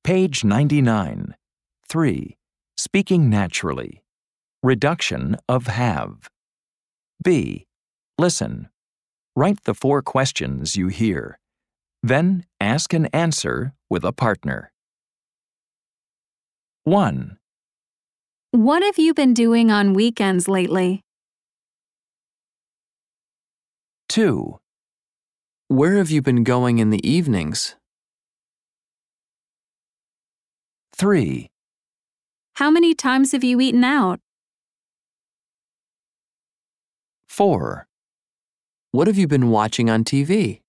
Page 99. 3. Speaking naturally. Reduction of have. B. Listen. Write the 4 questions you hear. Then ask and answer with a partner. 1. What have you been doing on weekends lately? 2. Where have you been going in the evenings? 3. How many times have you eaten out? 4. What have you been watching on TV?